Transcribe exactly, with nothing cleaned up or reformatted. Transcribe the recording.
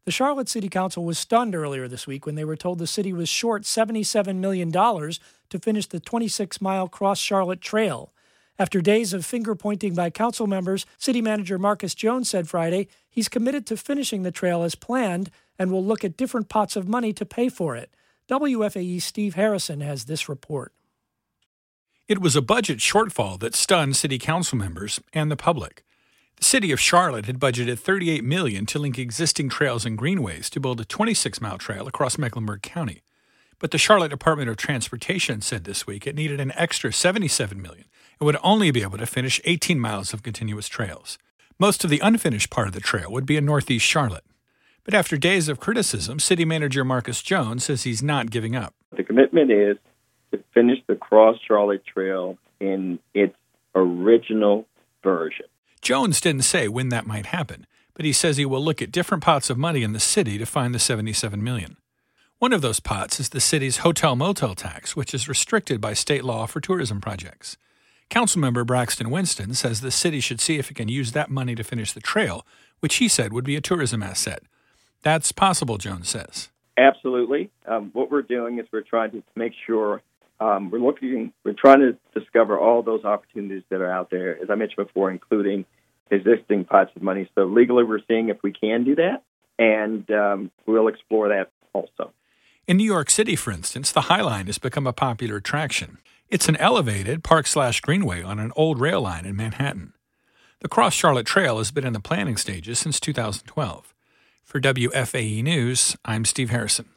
The Charlotte City Council was stunned earlier this week when they were told the city was short seventy-seven million dollars to finish the twenty-six mile Cross Charlotte Trail. After days of finger-pointing by council members, City Manager Marcus Jones said Friday he's committed to finishing the trail as planned and will look at different pots of money to pay for it. W F A E's Steve Harrison has this report. It was a budget shortfall that stunned city council members and the public. The city of Charlotte had budgeted thirty-eight million dollars to link existing trails and greenways to build a twenty-six mile trail across Mecklenburg County. But the Charlotte Department of Transportation said this week it needed an extra seventy-seven million dollars and would only be able to finish eighteen miles of continuous trails. Most of the unfinished part of the trail would be in northeast Charlotte. But after days of criticism, City Manager Marcus Jones says he's not giving up. The commitment is to finish the Cross Charlotte Trail in its original version. Jones didn't say when that might happen, but he says he will look at different pots of money in the city to find the seventy-seven million dollars. One of those pots is the city's hotel-motel tax, which is restricted by state law for tourism projects. Councilmember Braxton Winston says the city should see if it can use that money to finish the trail, which he said would be a tourism asset. That's possible, Jones says. Absolutely. Um, what we're doing is we're trying to make sure um, we're looking, we're trying to discover all those opportunities that are out there, as I mentioned before, including existing pots of money. So legally, we're seeing if we can do that, and um, we'll explore that also. In New York City, for instance, the High Line has become a popular attraction. It's an elevated park-slash-greenway on an old rail line in Manhattan. The Cross Charlotte Trail has been in the planning stages since two thousand twelve. For W F A E News, I'm Steve Harrison.